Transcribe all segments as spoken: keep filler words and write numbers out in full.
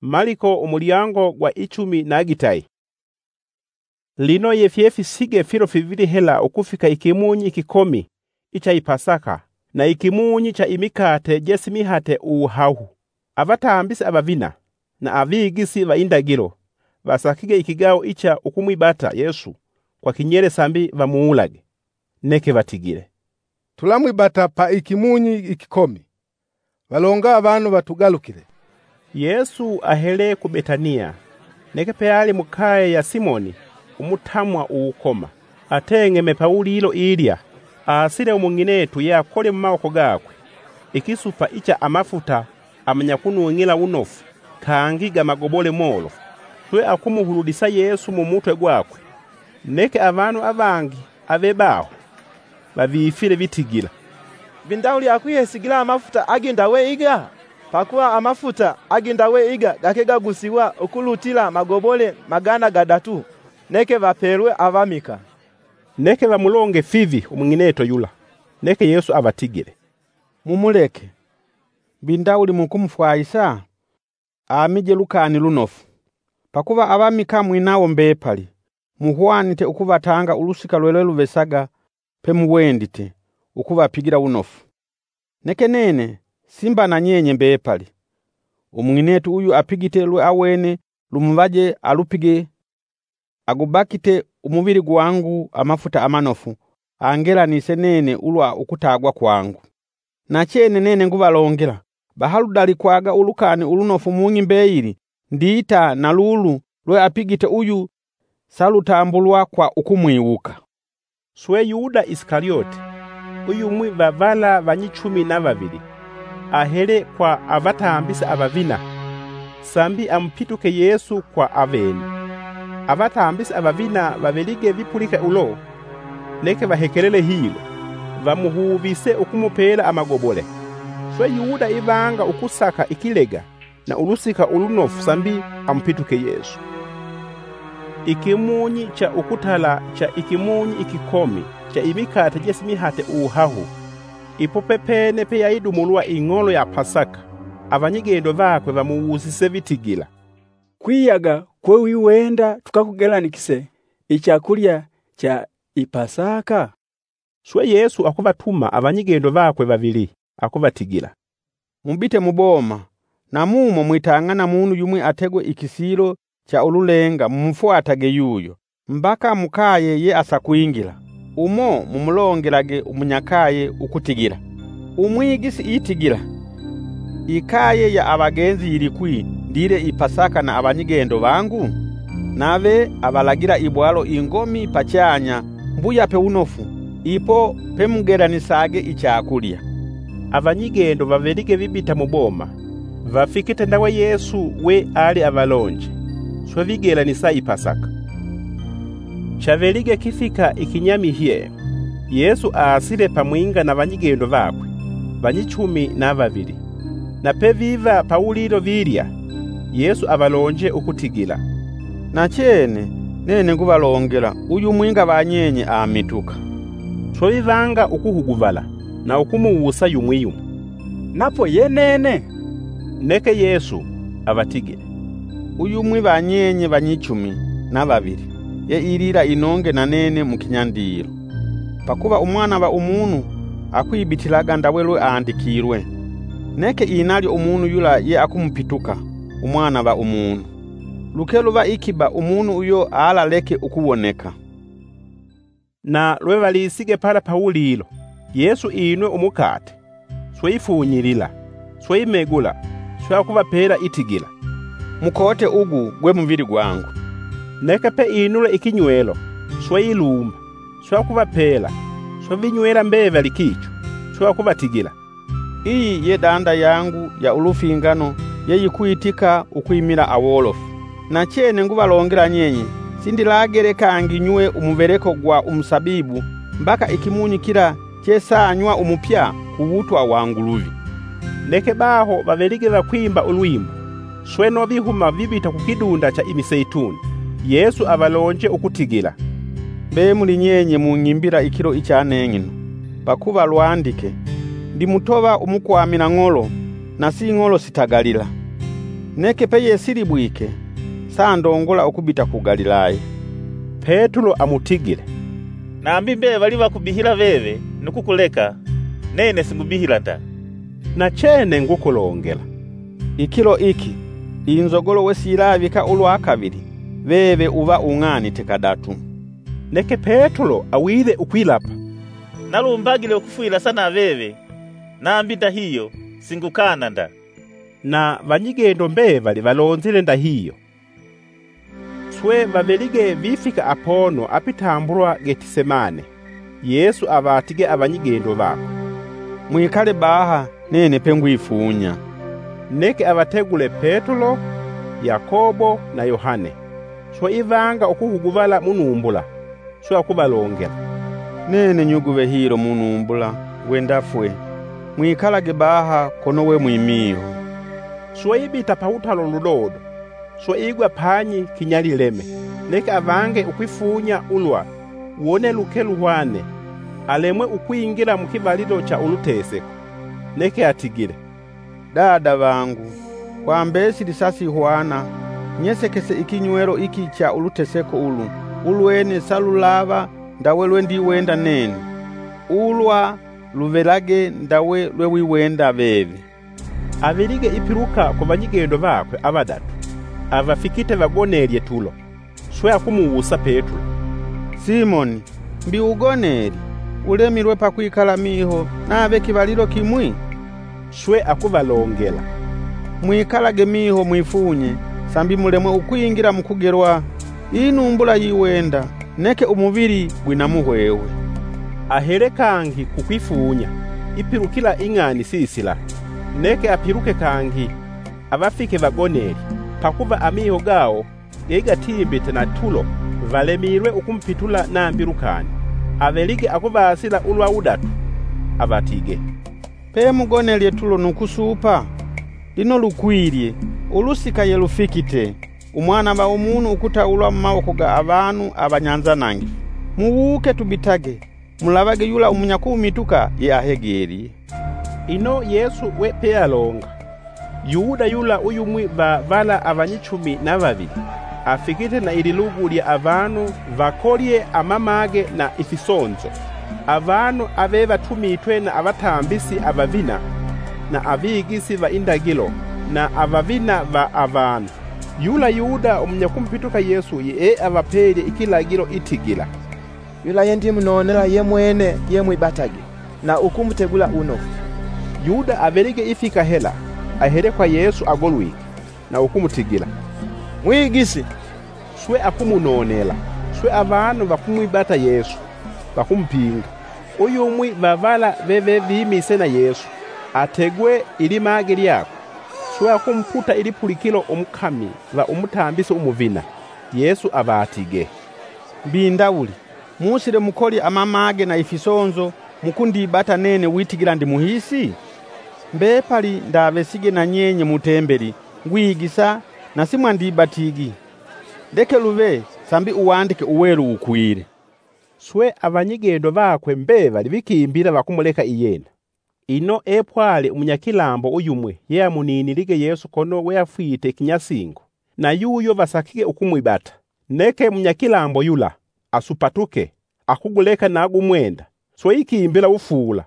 Maliko umulyango gwa icumi na gitayi. Lino yefyefi sige filo fivili hela ukufika ikimunyi ikikomi icha ipasaka na ikimunyi cha imikate jesimihate uhahu. Abatambisi abavina na abigisi ba indagiro basakige ikigao icha ukumwibata Yesu kwa kinyere sambi bamuulage. Neke batigire, tulamwibata pa ikimunyi ikikomi. Balonga abantu batugalukire. Yesu ahele ku Betania. Neke peali mukaye ya Simoni umutamwa uukoma. Atengeme Paulilo ilya asile umunginetu yakole mumawoko gakwe. Ikisupa icha amafuta amanyakunuwingila unofu kangiga magobole molo. Swe akumuhuludisa Yesu mu mutwe gwakwe. Neke abantu abangi abebaho babifile bitigila, Bindauli akwiyesigila amafuta agindawe iga. Pakuwa amafuta agindawe iga gakega gusiwa okulutila magobole magana gadatu. Neke bapelwe avamika. Neke bamulonge fivi umungineto yula. Neke Yesu abatigile, mumuleke. Bindauli mukumfwaisa amije lukani lunofu. Pakuba avamika mwinawo mbepali. Muhwanite ukubatanga ulusika lwele luvesaga pemuwendite ukubapigira unofu. Neke nene simba na nyenye mbepali. Umunginetu uyu apigite lwe awene lumuvaje alupige agubakite umubiri gwangu amafuta amanofu angela nise nene ulwa ukutagwa kwangu. Na chene nene ngubalongela bahaludali kwaga ulukani ulunofu mungi mbeiri ndiita na lulu lwe apigite uyu salutambulwa kwa ukumwiwuka. Swe Yuda Iskarioti uyu mwi bavala banyicumi na babiri ahele kwa abatambisa abavina sambi ampituke Yesu kwa aveni. Abatambisa abavina babelige bipulika ulo neke bahekelele hilo bamuhubise ukumupela amagobole. Swe Yuda ibanga ukusaka ikilega na ulusika ulunofu sambi ampituke Yesu. Ikimunyi cha ukutala cha ikimunyi ikikomi cha imikate jesimihate uhahu ipopepene pe yaidumulwa ingolo ya Pasaka. Abanyigendo bakwe bamuwusise bitigila, kwiyaga kwe wiwenda tukakugelanikise ichakulya cha ipasaka. Swe Yesu akubatuma abanyigendo bakwe babili akubatigila, mubite muboma na mumo mwitangana munu yumwe ategwe ikisilo cha ululenga mumfuatage yuyo mbaka mukaye ye asakwingila. Umo mumulongelage umunyakaye ukutigila. Umwigisi itigila ikaye ya abagenzi ilikwi ndire ipasaka na abanyigendo bangu. Nave abalagira ibwalo ingomi pachanya mbuya pe unofu ipo pemugeranisage ichakulya. Abanyigendo bavelige bibita muboma vafikite ndawe Yesu we ali abalonje. Swe vigelanisa ipasaka. Chavelige kifika ikinyamihye Yesu aasile pamwinga na banyigendo bakwe banyicumi na babiri. Na peviva Paulilo vilya Yesu abalonje ukutigila, na chene nene ngubalongela uyu mwinga banyenye amituka. Swe vivanga ukuhuguvala na ukumuwusa yumwiyumu. Napo yenene. Neke Yesu abatigile, uyu mwi banyenye banyicumi na babiri ye irira inonge na nene mukinyandiro. Pakuba umwana ba umunu akwibitilaga ndawelwe andikirwe. Neke inali umunu yula ye akumupituka umwana ba umunu. Lukelo ba ikiba umunu uyo ala leke ukuboneka. Na lwe balisige para Paulilo Yesu inwe umukate swe ifunyilila swe imegula swe akubapela itigila, mukote ugu gwe muviri gwangu. Neke pe inule ikinywelo swe ilumba swe akubapela swe vinywela mbeva likicho swe akubatigila, iyi ye danda yangu ya ulufingano ye yikuitika ukuimira awolofu. Na chene ngubalongela nyenye sindilagere kangi nywe umuvereko gwa umusabibu mbaka ikimunyi kila chesanywa umupya kuwutwa wanguluvi. Neke baho bavelige bakwimba ulwimbo swe no bihuma bibita kukidunda cha imiseituni. Yesu abalonje ukutigila, be muli nyenye munyimbira ikiro icyanengino bakuba lwandike ndi mutoba umukwamira ngolo na si ngolo sitagalila. Neke pe yesilibwike sandongola okubita ku Galilaya. Petero amutigile, nambi mbe bali bakubihila veve nukukuleka nene singubihila nda. Na chene ngukulongela, ikilo iki inzogolo wesilavika ulwa kabiri veve uva ung'ani tekadatu. Neke Petero awile ukwilapa, nalumbagile okufuila sana veve nambi nda hiyo singukana nda. Na vanyigendo mbevali valonzile nda hiyo. Swe vavelige vifika apono apitambulwa Getisemane. Yesu avatige abanyigendo bako, mwikale baha nene pengwifunya. Neke avategule Petero, Yakobo na Yohane. Swe ivanga okuhuguvala munumbula. Swe akubalongela, nene nyuguve hilo munumbula wendafwe. Mwikalage baha kono we mwimiho. Swe ibita pautalo ludodo. Swe igwa panyi kinyalileme. Neke avange ukwifunya ulwa uone luke luhwane, alemwe ukwingira mukivalilo cha uluteseko. Neke atigile, dada vangu kwambesi lisasi hwana nyesekese ikinywelo iki cha uluteseko ulu ulwene salulava ndawe lwendi wenda nene ulwa luvelage ndawe lwewi wenda veve. Avilige ipiruka ku banyigendo bakwe abadatu, avafikite vagonelye tulo. Swe akumuwusa Petero, Simoni mbi ugoneri ulemirwe pakwikala miho nabe kibalilo kimwi. Swe akuvalongela, mwikalage miho mwifunye sambi mulemwe ukwingira mukugerwa inumbula yiwenda neke umubiri gwinamuhwewe. Ahere kangi kukwifunya ipirukila ing'ani sisila. Neke apiruke kangi abafike vagoneri pakuva amiho gao gegatimbite na tulo valemirwe ukumpitula nambirukani. Avelige akuvasila ulwa udatu abatige, pe mugonelye tulo nukusupa lino lukwirye ulusika yelufikite umwana ba umuntu ukutaulwa mumaboko ga abantu abanyanzanangi. Muwuke tubitage mulabage yula umunyakumituka ye ahegeri. Ino Yesu we pealonga. Yuda yula uyumwi ba vala abanyichumi na babiri afikite na ililugu lya avanu vakolye amamage na ifisonzo. Avanu abe batumitwe na abatambisi abavina na abigisi ba indagilo na abavina ba avanu. Yula Yuda umunyakumpituka Yesu ye abapeli ikilagiro itigila, yula yendi munonela ye mwene ye mwibatage na ukumutegula uno. Yuda averige ifika hela ahere kwa Yesu agolwike na ukumutigila, mwigisi. Swe akumunonela. Swe avanu vakumwibata Yesu vakumumpinga. Uyumwi vavala veve vimise na Yesu ategwe ilimage lyako. Swe akumputa ilipulikilo omukami va umutambisi umuvina. Yesu abatige, mbindawuli musire mukoli amamage na ifisonzo mukundibata nene witigila ndi muhisi. Mbepali ndavesige na nyenye mutembeli ngwigisa na simwa ndibatigi. Deke luve sambi uwandike uwelu ukwire. Swe abanyigendo bakwe mbevali bikimbira bakumuleka iyena. Ino epwale umunyakilambo uyumwe ye amuninirige Yesu kono we afwite kinyasingo na yuyo basakike ukumwibata. Neke munyakilambo yula asupatuke akuguleka nagumwenda. Swe ikimbira ufula.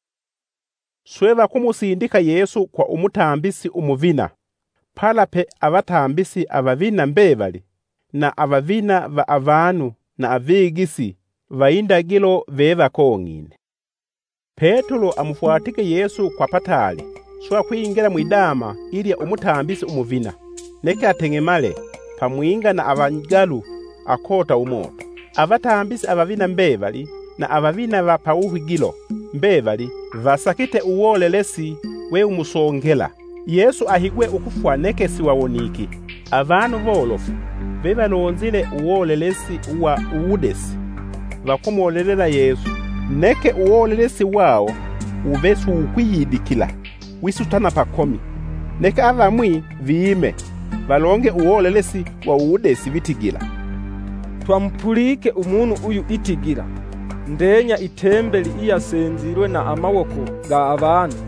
Swe bakumusindika Yesu kwa umutambisi umuvina. Pala pe abatambisi abavina mbevali na abavina va avanu na avigisi va indagilo veva kongine. Petero amufuatike Yesu kwa patali. Swa kwingira mwidama ili umutambisi umuvina. Neke atengemale pamwinga na abangalu akota umoto. Abatambisi abavina mbevali na abavina va pauhigilo mbevali vasakite uwolelesi we umusongela. Yesu ahigwe ukufwa neke siwawoniki. Avanu volofu bebalonzile uwolelesi uwa uudesi vakumolelela Yesu. Neke uwolelesi wao uvesu ukwiyidikila wisutana pakomi. Neke avamwi viime valonge uwolelesi wa uudesi vitigila, twampulike umuntu uyu itigila ndenya itembeli iyasenzirwe na amaboko ga abantu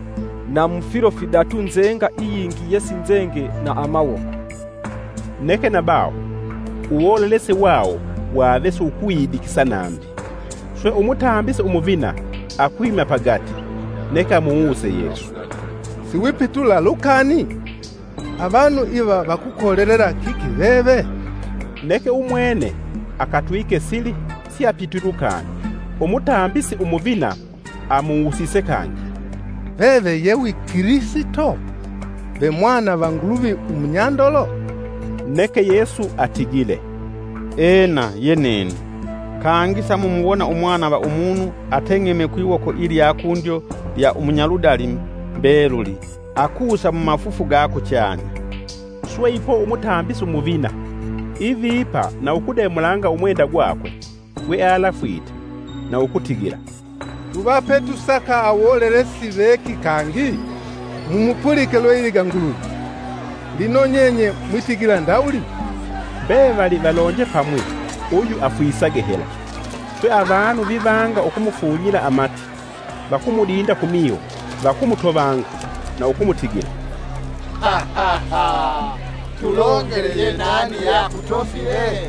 na mfilo fidatu nzenga iyingi yesi nzenge na amawoko. Neke na bao uwolelese wao wavese ukwiyidikisa nambi. Swe umutambise umuvina akwima pagati neka muuse Yesu. Siwipitula lukani abantu iba bakukolerera kiki bebe. Neke umwene akatwike sili siapiturukani. Umutambisi umuvina amuusise kangi. Bebe yewi Kristo be mwana wa Nguluvi umunyandolo. Neke Yesu atigile, ena yenene kangisa mumuwona umwana wa umunu atengeme kwiwoko ili yakundyo ya umunyaludali mbeluli akusa mu mafufu gako cyane. Swe ipo umutambisa umuvina ivipa na ukudemulanga umwenda gwakwe we alafwita na ukutigira. Tubape tusaka awolelesi beki kangi mumupulike lweliga Nguluvi. Lino nyenye mwitigira ndauli. Bevali balonje pamwe uyu afwisage hela. Twe abantu bibanga okumufunyira amati bakumudinda kumiyo bakumutobanga na okumutigira. Ha ha ha. Tulongereye nani ya kutofile?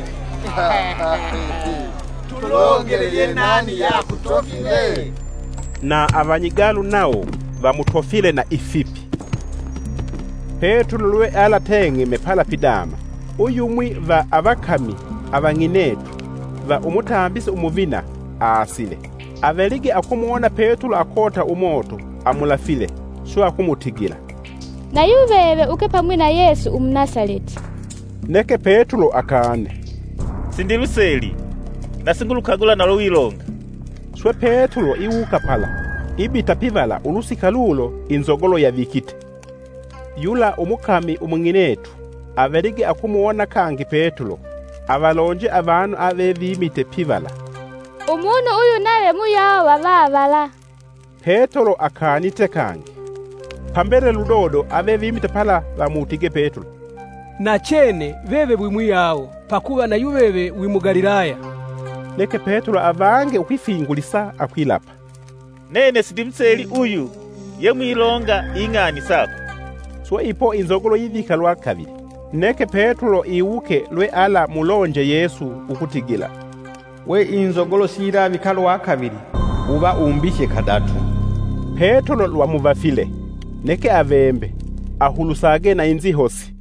Tulongereye nani ya kutofile? Na abanyigalu nao bamutofile na ifipi. Petro lwe alatenge mepala pidama. Uyu mwi va abakami abanginetu va umutambise umuvina asile. Avelige akumuona Petro akota umoto amulafile sho akumutigira. Na yubebe uke pamwe na Yesu umunasareti. Neke Petro akane, sindiluseli nasingulukagula nalo wilonga. Swe Petro iwuka pala ibita pivala ulusika lulo inzogolo ya vikite. Yula umukami umunginetu avelige akumuona kangi Petro avalonje abantu avevimite pivala. Umuntu uyu nawe muyawo bababala. Petro akanite kangi. Pambere ludodo avevimite pala bamutige Petro. Na chene veve bwimwiyawo pakuba na yubebe wimugalilaya. Neke Petro avange ukwifingulisa akwilapa. Nene sidimseli uyu ye mwilonga ingani sako. Swa ipo inzogolo yivika lwa kabili. Neke Petro iwuke lwe ala mulonje Yesu ukutigila. We inzogolo sira vikalo wa kabili uba umbishe kadatu. Petro lwa muvafile neke avembe ahulusage na inzi hosi.